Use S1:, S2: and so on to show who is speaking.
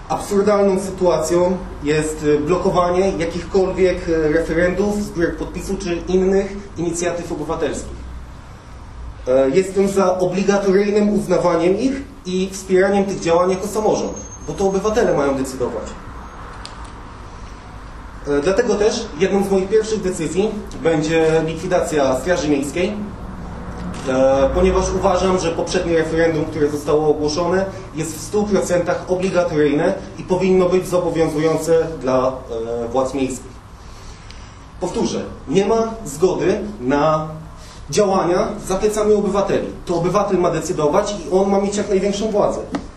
S1: Absurdalną sytuacją jest blokowanie jakichkolwiek referendów, zbiórek podpisów czy innych inicjatyw obywatelskich. Jestem za obligatoryjnym uznawaniem ich i wspieraniem tych działań jako samorząd, bo to obywatele mają decydować. Dlatego też jedną z moich pierwszych decyzji będzie likwidacja Straży Miejskiej, ponieważ uważam, że poprzednie referendum, które zostało ogłoszone, jest w 100% obligatoryjne i powinno być zobowiązujące dla władz miejskich. Powtórzę, nie ma zgody na działania za plecami obywateli. To obywatel ma decydować i on ma mieć jak największą władzę.